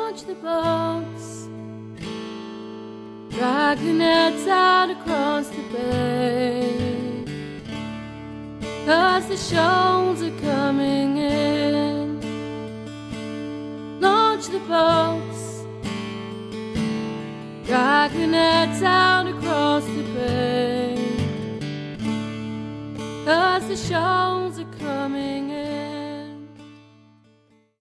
launch the boats, drag the nets out across the bay, 'cause the shoals are coming in. Launch the boats, drag the nets out across the bay, 'cause the shoals